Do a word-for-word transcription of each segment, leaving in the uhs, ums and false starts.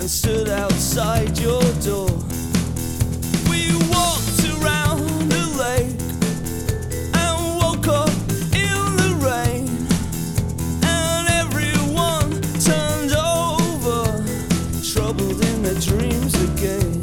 and stood outside your door. We walked around the lake and woke up in the rain, and everyone turned over, troubled in their dreams again.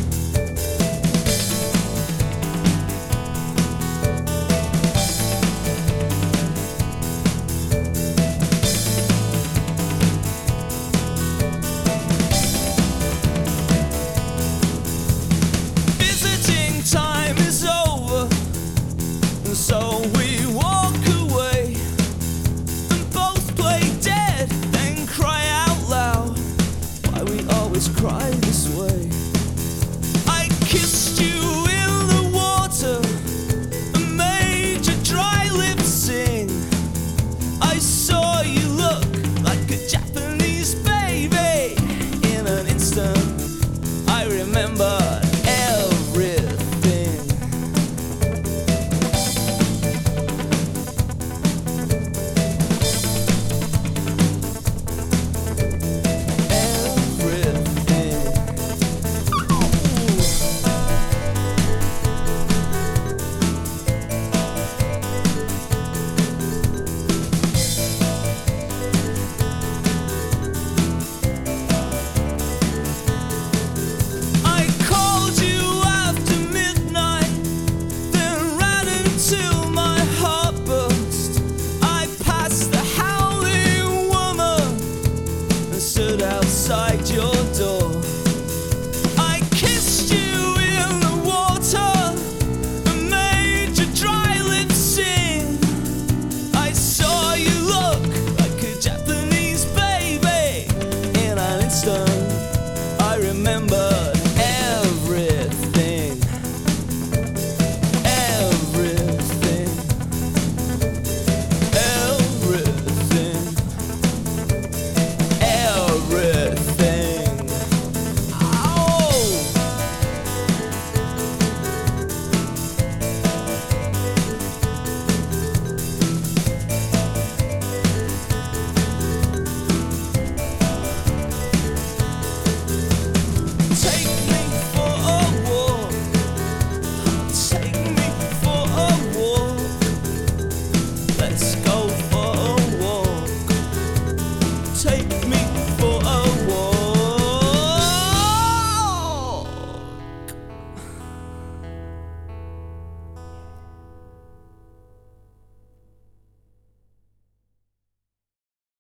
Time is over, and so we walk away and both play dead, then cry out loud. Why we always cry this way? I kissed you in the water and made your dry lips sing. I saw you look like a Japanese baby. In an instant I remember outside your door. I kissed you in the water and made your dry lips sing. I saw you look like a Japanese baby. In an instant I remember